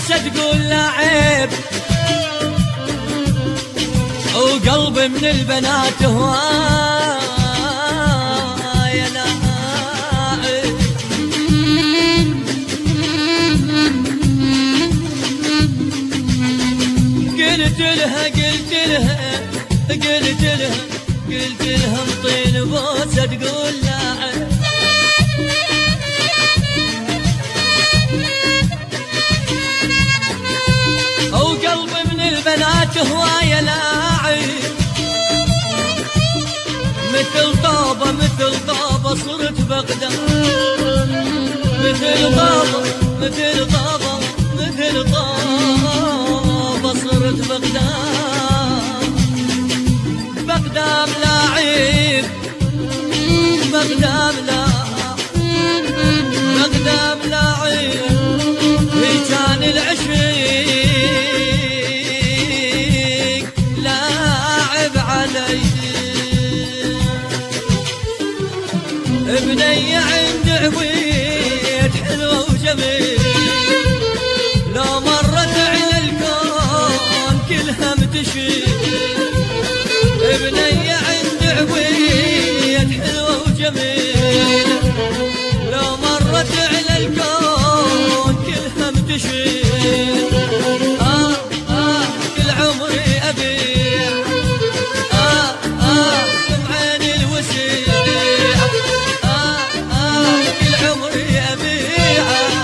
بس تقول لا عيب، وقلبي من البنات هواي لا عيب. قلت لها انطيني بوسه تقول لا عيب، وقلبي من البنات هواية لاعب، مثل طابة صرت بغداد، مثل طابة صرت بغداد. بغداد لاعب، بغداد لاعب، هي كان العشيق لاعب علي. بني عند عويد حلوة وجميل، لو مرت على الكون كلها متشيل. بني عند عويد حلوة وجميل، لو مرت على الكون كلها متشيل. كل عمري أبيع، بعين الوسيع. كل عمري أبيع،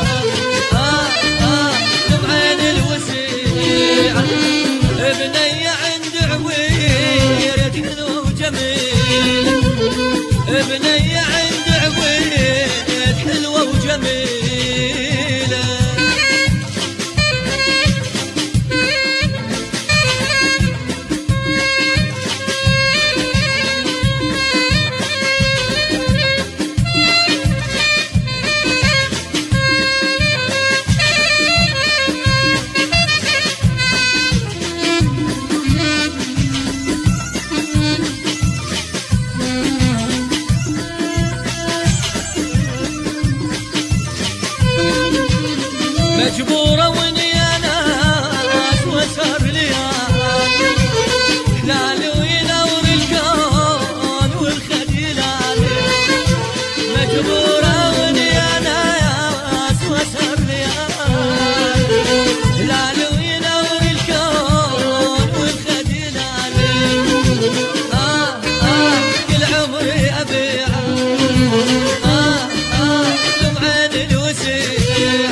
بعين الوسيع. بني عند عويد حلوة وجميل، بني عند عويد حلوة وجميلة. مجبورة واني انا واسهر ليالي، حلالي وينور الكون والخديلالي. مجبورة واني انا واسهر ليالي، حلالي وينور الكون والخديلالي. كل عمري ابيع، لمعين الوسيع.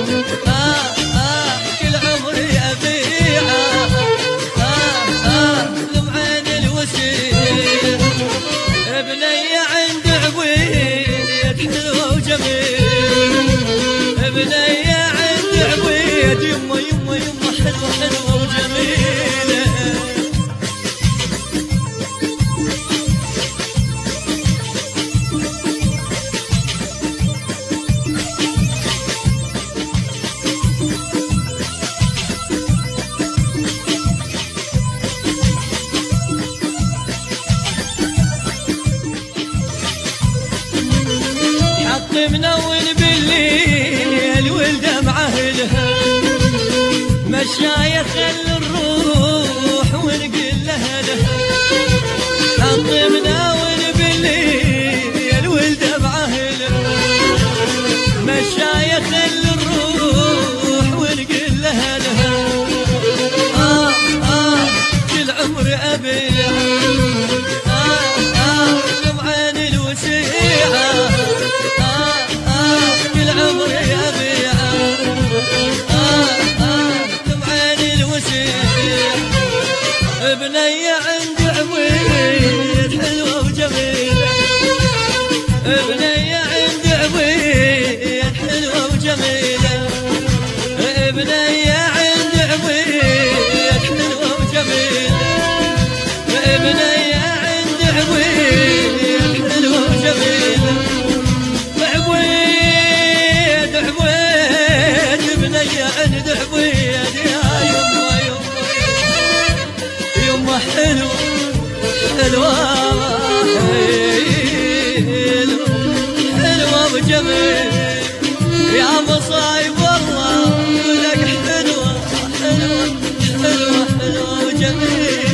كل عمري أبيعه، لمعين الوسيع. بني عند عويد حلوة وجميل، بني عند عويد يمه حلوة وجميلة. منون بالليل والدمعة اهلها، مشايخ الروح ونقول لها لها. حط منون بالليل والدمعة اهلها، مشايخ الروح ونقول لها لها. كل عمري أبيع، لمعين الوسيعة. كل عمري أبيع، لمعين الوسيع. بني عند عويد حلوة وجميلة، بني عند عويد حلوة وجميلة. بني عند عويد حلوة وجميلة، بني عند عويد حلوة وجميلة. بني عند عويد يا يمه حلوة حلوة وجميل. يا مصايب والله ولك حلو جميل